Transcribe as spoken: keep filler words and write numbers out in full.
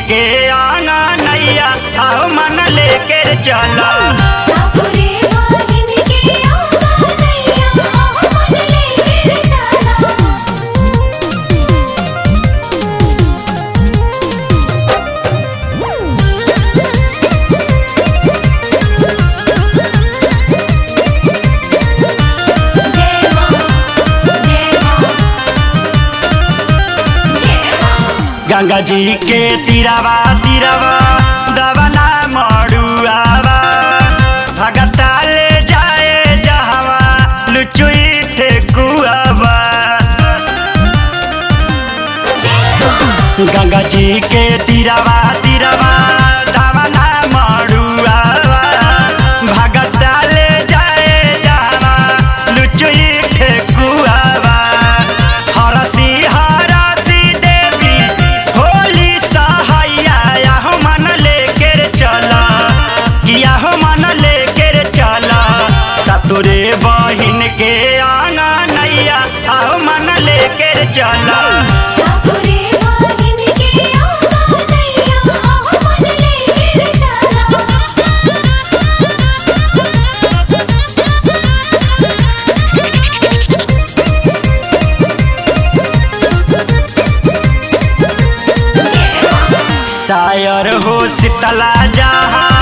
के आंगनैया आओ मन लेके चला। सापुरे बहिन के आंगनैया आओ मन लेके चला। जय मां जय मां जय मां। गंगा जी के तीरावा तीरावा दवना मड़ुआवा भगता ले जाए जहवा लुचुई ठेकुआवा। गंगा जी के तीरावा तीरावा दवना मड़ुआवा भगता ले जाए जहवा लुचुई ठेकुआवा। हरसी हरसी देवी होली सहाया याहो मन लेके चला याहो मन लेके चला। सतुरे बहिन के आंगनैया आओ मन लेके चला। सापुरे बहिन के आंगनैया आओ मन लेके चला। शायर हो शीतला जहाँ